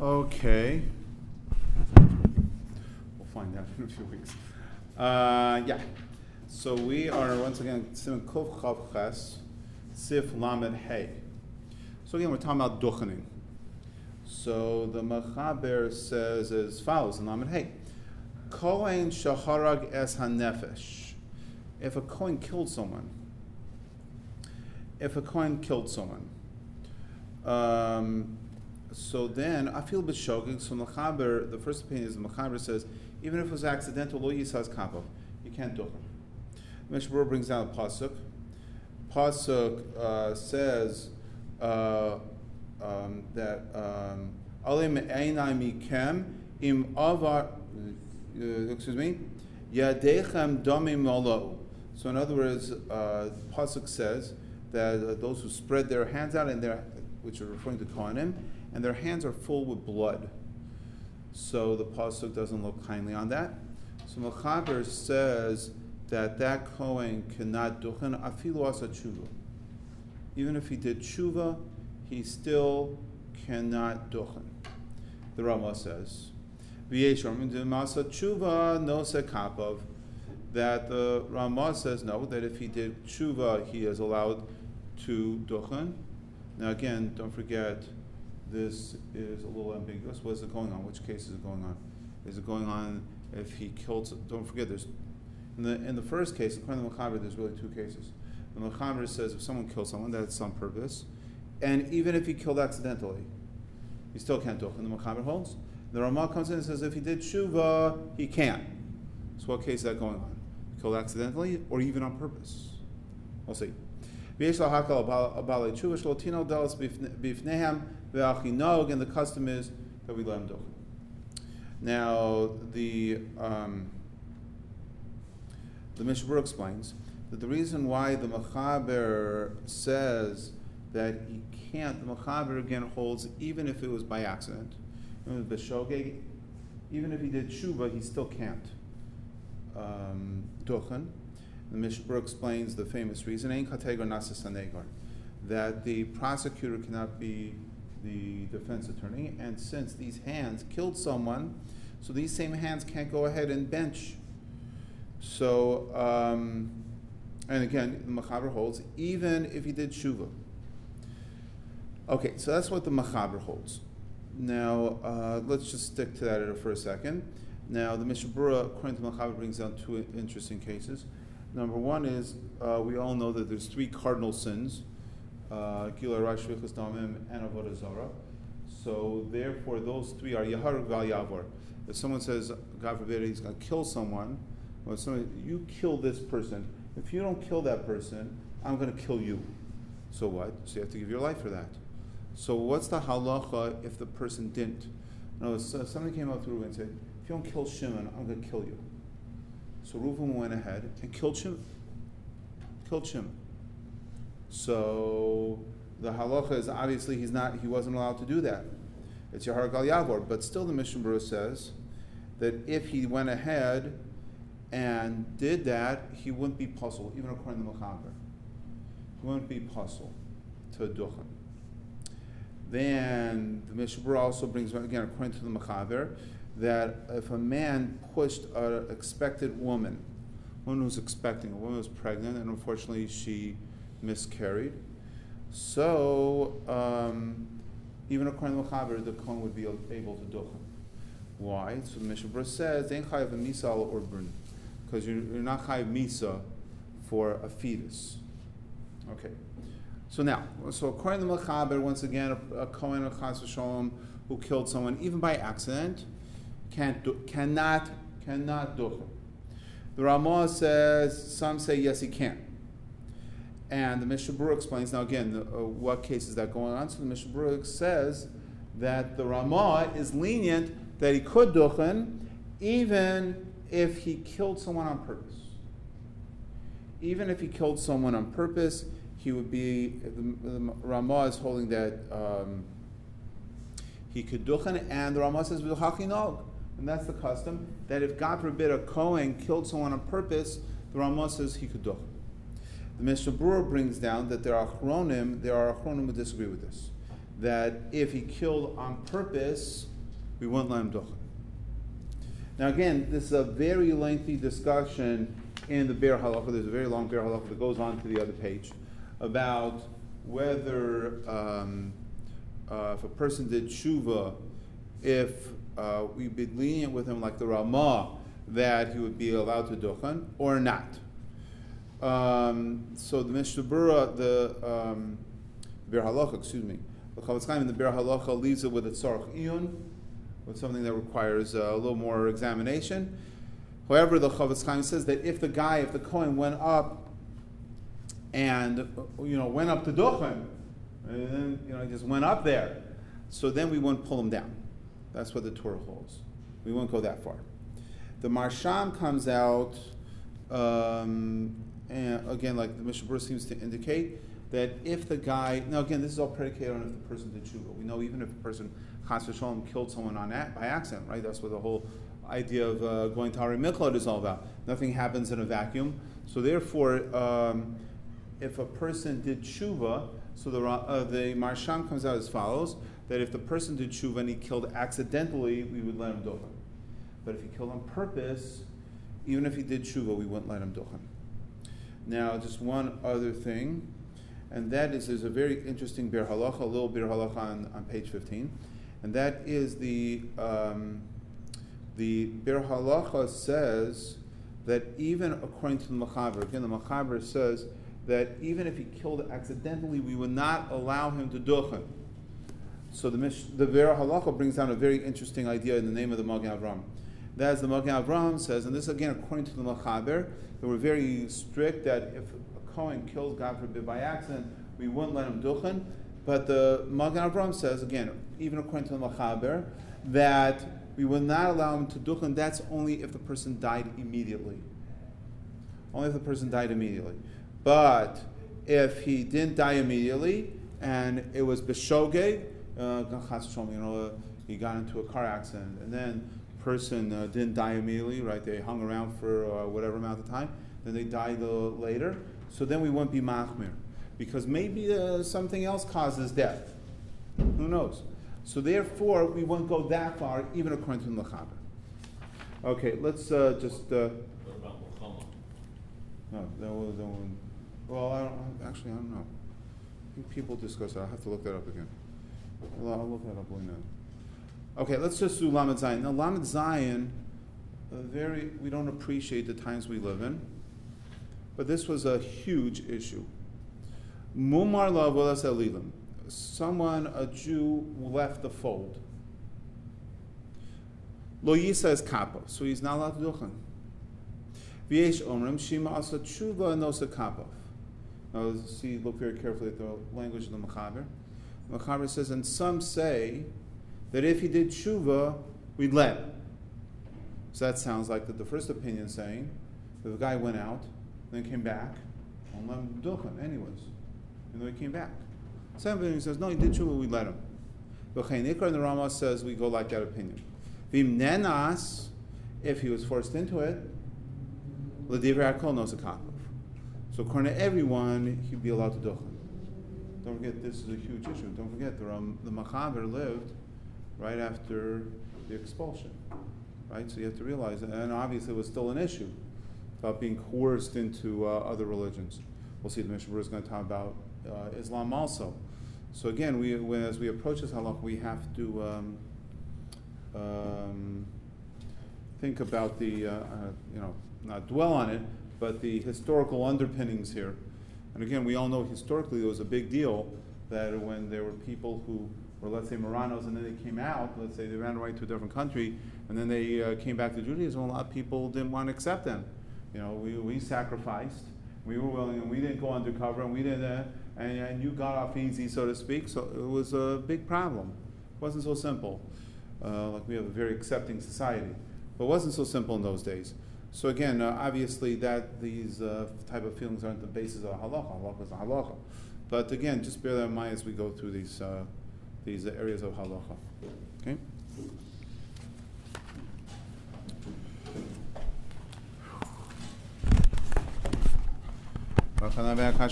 Okay. We'll find out in a few weeks. Yeah. So we are once again Siman Kuf Chav Ches Sif Lamed Hey. So again, we're talking about duchening. So the Mechaber says as follows in Lamed Hey: Kohen shaharag es hanefesh. If a Kohen killed someone, so then I feel b'shogig. So Mechaber, the first opinion is the Mechaber says even if it was accidental, lo yisas kapav, you can't do it. Mishmur brings down a pasuk. Pasuk says that alim einai mikem im avar. Excuse me. Yadechem damim malo. So in other words, pasuk says that those who spread their hands out and which are referring to Kohanim, and their hands are full with blood. So the pasuk doesn't look kindly on that. So Mechaber says that Kohen cannot duchen afilu asa tshuva. Even if he did tshuva, he still cannot duchen. The Rama says, "V'yeshormin d'masa tshuva no sekapav." That the Rama says no, that if he did tshuva, he is allowed to duchen. Now again, don't forget, this is a little ambiguous. What is it going on? Which case is it going on? Is it going on if he killed? Don't forget, there's in the first case, according to the Mechaber, there's really two cases. The Mechaber says if someone kills someone, that's on purpose, and even if he killed accidentally, he still can't duchen. The Mechaber holds. The Ramah comes in and says if he did tshuva, he can. So what case is that going on? Killed accidentally or even on purpose? We'll see. And the custom is that we let him duchen. Now the Mishabur explains that the reason why the Mechaber says that he can't, the Mechaber again holds even if it was by accident. Even if he did tshuva, he still can't duchen. The Mishabur explains the famous reason, Ein kategar nasa sanegar, that the prosecutor cannot be the defense attorney, and since these hands killed someone, so these same hands can't go ahead and bench. So, and again, the Mechaber holds, even if he did tshuva. Okay, so that's what the Mechaber holds. Now, let's just stick to that for a second. Now, the Mishabura, according to Mechaber, brings down two interesting cases. Number one is, we all know that there's three cardinal sins, Gilui Arayos, Shvichas Damim, and Avodah Zarah. So, therefore, those three are Yaharug Val Yavor. If someone says, God forbid, he's going to kill someone, or you kill this person. If you don't kill that person, I'm going to kill you. So what? So you have to give your life for that. So what's the halacha if the person didn't? No, somebody came up to Reuven and said, if you don't kill Shimon, I'm going to kill you. So Reuven went ahead and killed Shimon. So the halacha is obviously he wasn't allowed to do that. It's Yahar Gal Yavor. But still the Mishnah Berurah says that if he went ahead and did that, he wouldn't be puzzled, even according to the Mechaber. He wouldn't be puzzled to duchen. Then the Mishnah Berurah also brings, again, according to the Mechaber, that if a man pushed an expected woman who's expecting, a woman was pregnant, and unfortunately she miscarried, so even according to the Mechaber, the Kohen would be able to duchen. Why? So the Mishnah Berurah says, "Ein chayav misa al urban," because you're not chayav misa for a fetus. Okay. So according to the Mechaber, once again, a Kohen of Chas v'Shalom who killed someone, even by accident, cannot duchen. The Ramah says, some say yes, he can. And the Mishnah Berurah explains, now again, what case is that going on? So the Mishnah Berurah says that the Ramah is lenient that he could duchen even if he killed someone on purpose. Even if he killed someone on purpose, he would be, the Ramah is holding that he could duchen, and the Ramah says, and that's the custom, that if God forbid a Kohen killed someone on purpose, the Ramah says he could duchen. The Mishnah Berurah brings down that there are Achronim who disagree with this. That if he killed on purpose, we wouldn't let him duchen. Now again, this is a very lengthy discussion in the Be'er Halacha. There's a very long Be'er Halacha that goes on to the other page about whether if a person did tshuva, if we'd be lenient with him like the Ramah, that he would be allowed to duchen or not. So the Mishnah Berurah, the Be'er Halacha, the Chavetz Chaim in the Be'er Halacha leaves it with a tzarech iyun, with something that requires a little more examination. However, the Chavetz Chaim says that if the Kohen went up and went up to duchen, and then he just went up there, so then we wouldn't pull him down. That's what the Torah holds. We won't go that far. The Marsham comes out, and again, like the Mishnah Berurah seems to indicate, that if the guy, now again, this is all predicated on if the person did tshuva. We know even if a person, chas v'sholom, killed someone by accident, right? That's what the whole idea of going to Hari Miklat is all about. Nothing happens in a vacuum. So therefore, if a person did tshuva, so the Marsham comes out as follows, that if the person did tshuva and he killed accidentally, we would let him duchen. But if he killed on purpose, even if he did tshuva, we wouldn't let him duchen. Now, just one other thing, and that is there's a very interesting Be'er Halacha, a little Be'er Halacha on page 15, and that is the Be'er Halacha says that even according to the Mechaber, again the Mechaber says that even if he killed accidentally, we would not allow him to duchen. So the Be'er Halacha brings down a very interesting idea in the name of the Magen Avraham. That is, the Magen Avraham says, and this again according to the Mechaber, they were very strict that if a Kohen kills, God forbid, by accident, we wouldn't let him duchen. But the Magen Avraham says, again, even according to the Mechaber, that we will not allow him to duchen. That's only if the person died immediately. Only if the person died immediately. But if he didn't die immediately, and it was b'shogeg, he got into a car accident, and then the person didn't die immediately, right? They hung around for whatever amount of time, then they died later. So then we won't be machmir, because maybe something else causes death. Who knows? So therefore, we won't go that far, even according to the Mechaber. Okay, let's just. What about Muhammad? No, that was the one. Well, I don't know. I think people discuss it. I'll have to look that up again. I'll look that up right now. Okay, let's just do Lamed Zayin. Now, Lamed Zayin, we don't appreciate the times we live in, but this was a huge issue. Mumar la'avodas elilim. A Jew left the fold. Lo yisa is kappa, so he's not allowed to duchen. V'yesh omrim shima asa tshuva nosa kappa. Now, look very carefully at the language of the Mechaber. The Mechaber says, and some say that if he did tshuva, we'd let him. So that sounds like the first opinion saying that the guy went out, then came back, and let him duchen anyways, even though he came back. Second opinion says, no, he did tshuva, we let him. The Chayin and the Rama says we go like that opinion. V'im nenas, if he was forced into it, l'divrei hakol nosa kappa. So according to everyone, he'd be allowed to duchen. Don't forget, this is a huge issue. Don't forget, the Mechaber lived right after the expulsion, right? So you have to realize that, and obviously it was still an issue about being coerced into other religions. We'll see the Mishnah Berurah is going to talk about Islam also. So again, as we approach this halach, we have to think about the, not dwell on it, but the historical underpinnings here. And again, we all know historically there was a big deal that when there were people who were, let's say, Marranos, and then they came out, let's say they ran away to a different country, and then they came back to Judaism, a lot of people didn't want to accept them. We sacrificed, we were willing, and we didn't go undercover, and we didn't, and you got off easy, so to speak, so it was a big problem. It wasn't so simple. Like we have a very accepting society, but it wasn't so simple in those days. So again, obviously these type of feelings aren't the basis of halacha. Halacha is a halacha. But again, just bear that in mind as we go through these areas of halacha. Okay?